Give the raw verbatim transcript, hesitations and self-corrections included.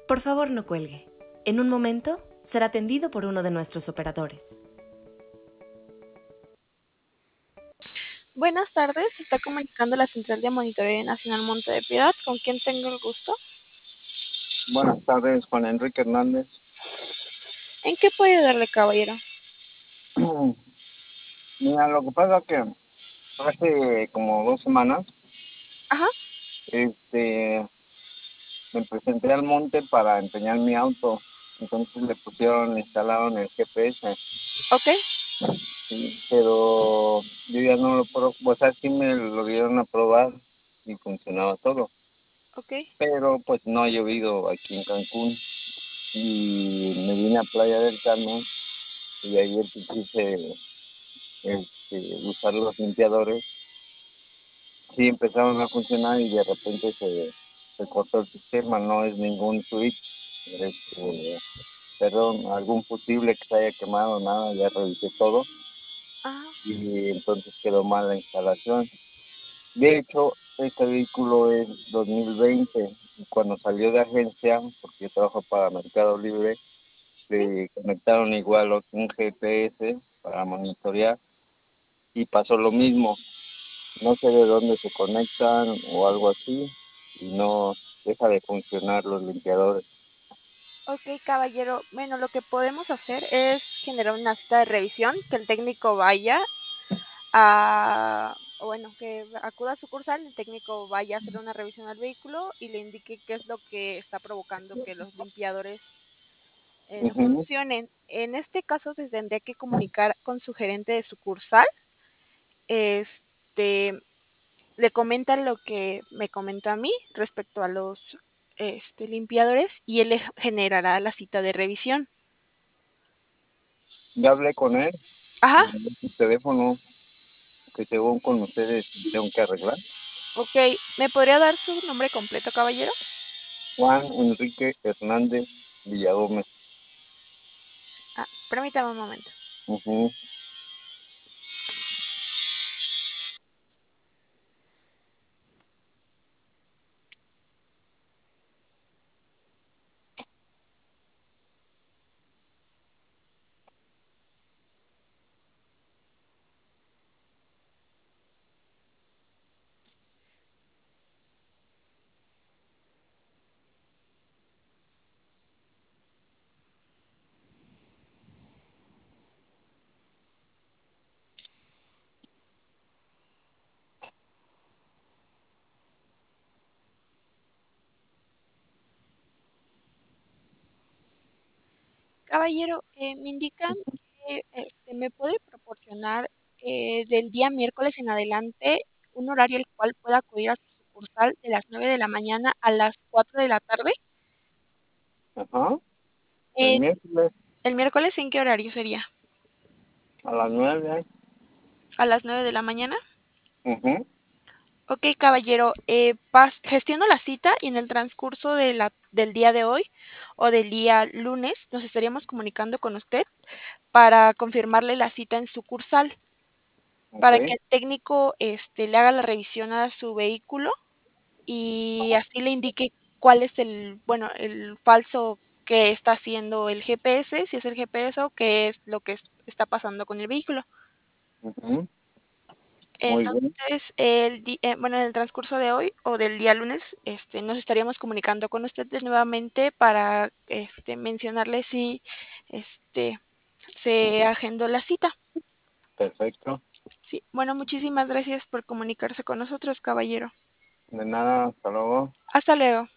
Por favor, no cuelgue. En un momento será atendido por uno de nuestros operadores. Buenas tardes, se está comunicando la Central de Monitoreo Nacional Monte de Piedad. ¿Con quién tengo el gusto? Buenas tardes, Juan Enrique Hernández. ¿En qué puedo ayudarle, caballero? Mira, lo que pasa es que hace como dos semanas, Ajá. este, me presenté al monte para empeñar mi auto. Entonces le pusieron, instalaron el G P S, Ok. sí, pero yo ya no lo puedo, o sea, sí me lo dieron a probar y funcionaba todo. Ok. Pero pues no ha llovido aquí en Cancún y me vine a Playa del Carmen y ayer sí quise este, usar los limpiadores. Sí, empezaron a funcionar y de repente se, se cortó el sistema. No es ningún switch, este, perdón, algún fusible que se haya quemado, nada, ya revisé todo Ajá. y entonces quedó mal la instalación. De hecho, este vehículo es dos mil veinte y cuando salió de agencia, porque yo trabajo para Mercado Libre, Sí. le conectaron igual un G P S para monitorear y pasó lo mismo. No sé de dónde se conectan o algo así y no deja de funcionar los limpiadores. Ok, caballero. Bueno, lo que podemos hacer es generar una cita de revisión, que el técnico vaya a, o bueno, que acuda a sucursal, el técnico vaya a hacer una revisión al vehículo y le indique qué es lo que está provocando que los limpiadores eh, no Ujú. funcionen. En este caso se tendría que comunicar con su gerente de sucursal. Este, le comenta lo que me comentó a mí respecto a los este, limpiadores y él le generará la cita de revisión. Ya hablé con él, Ajá. me dio su teléfono que según con ustedes tengo que arreglar. Ok, ¿me podría dar su nombre completo, caballero? Juan Enrique Hernández Villagómez. Ah, permítame un momento. Ujú. Caballero, eh, me indican que este, me puede proporcionar eh, del día miércoles en adelante un horario el cual pueda acudir a su sucursal de las nueve de la mañana a las cuatro de la tarde. Ajá. El Eh, miércoles ¿El miércoles en qué horario sería? a las nueve. ¿A las nueve de la mañana? Ujú. Ok, caballero, eh, pas- gestiono la cita y en el transcurso de la, del día de hoy o del día lunes nos estaríamos comunicando con usted para confirmarle la cita en sucursal, Ok. para que el técnico este, le haga la revisión a su vehículo y así le indique cuál es el, bueno, el falso que está haciendo el G P S, si es el G P S o qué es lo que es- está pasando con el vehículo. Ujú. Muy bien. Entonces, el di- eh, bueno, en el transcurso de hoy o del día lunes, este, nos estaríamos comunicando con ustedes nuevamente para, este, mencionarle si, este, se agendó la cita. Perfecto. Sí, bueno, muchísimas gracias por comunicarse con nosotros, caballero. De nada, hasta luego. Hasta luego.